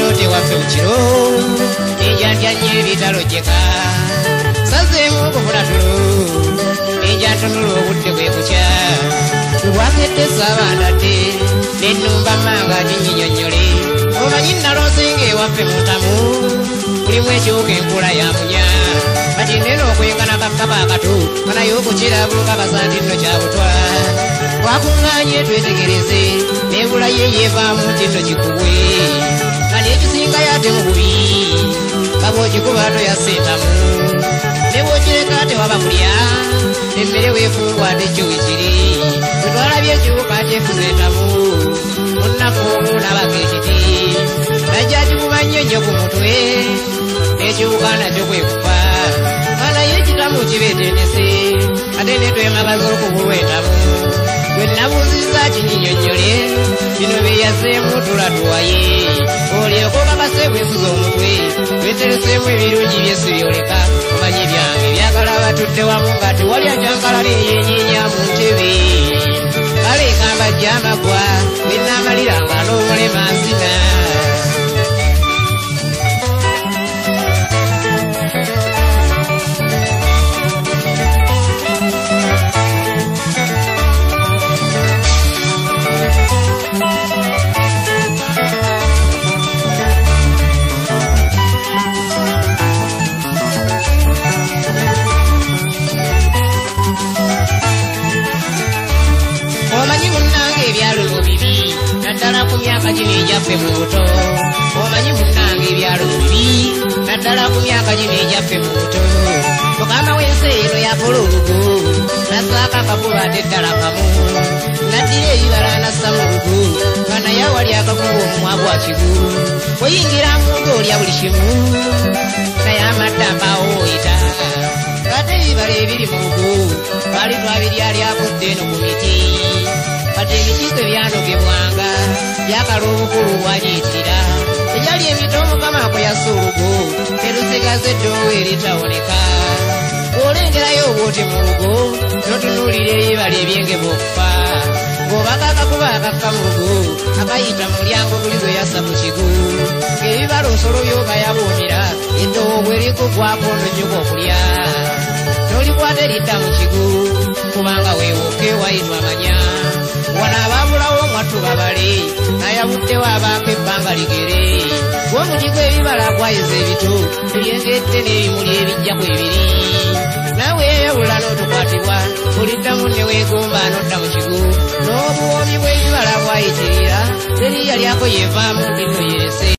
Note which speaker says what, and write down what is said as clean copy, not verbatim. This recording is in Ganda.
Speaker 1: tewaffe mu kiro enjanja nnyo ebitalojjeka sazeemu okufulatulo enjantunula obudde bwe kukya tubwagedde saabandadde nennumba manga ginyinyonnyole omanyi naloosinga ewaffe mutamu mulimu ekiwuka enkula ya munya kati nena okwengana kakkaba akato kanaye okukirabuka kasa nti nno kyabutwa twakuŋŋaanye twetegereze nebula ye yeevaamu nti nno kikubwe kani ekisinga yate mububi kabwokikuba toyasindamu ne bwokireka tewaba kulya emmere weefungwa ate kyo wekiri tetwalabye ekiwuka kyefuzeetamu munnaku n'abaka ekiti najja kikuba nnyo nnyo ku mutwe n'ekiwuka nakyo kwekufa kanaye ekitamu kibeetendese ate ne twemagaza okubulwetamu gwe nabuuzizza kinyinyonnyole bino byeyazeemu tulatuwaye olyoka okakase bwefuza omutwe wetereseemu ebirungi byesi byoleka omanye byange byagala batudde wamu nga tewali ajankalala eyenyinya mu ntebe kale kambajja amagwa wenaamalira nga n'omulema nsina omanyi munnange ebyalo bibi naddala ku myaka gino egyaffe mu buto omanyi munnange ebyalo bibi naddala ku myaka gino egyaffe mu buto mukama w'ensi eno yakola olugo nassaako akakuba ate ddala kamu naddira ebibala nassa mu lugo nga naye awali akakuba omumwa gwa kigu oyingira mungo olya buli kimu naye amadde akaawoyita ate ebibala ebiri mu lugo twali twabiryalyakodde eno ku miti kati ebikiiko ebyanogebwanga byakala obukulu bwagiyitirira egyali emito omukama akuyasa olugo terusigaze eddoowo eritawoneka bw'olengerayo obwoti mu lugo n'otunuulira ebibala ebyengeba okufa ng'obaka akakuba akakka mu lugo akayita mu mulyango buli gwe yassa mu kigu ng'ebibala nsolo byoga yabuumira eddoowo bwerikugwako n'ojjuka okulya n'olikwata eridda mu kigu kubanga weewoka ewayitwa manya wano abaabulawo omwattu babale nayabuddewo abaako ebbanga ligere gw'omukigo ebibala gwayiza ebito ebyengedde n'ebimuli ebijjaku ebiri naawe yeyawula n'otukwatibwa oliddamu ne weegomba n'odda mu kigo n'obuwoomi bw'ebibala bwayitirira teriya lyako yeevaamu ndino yerese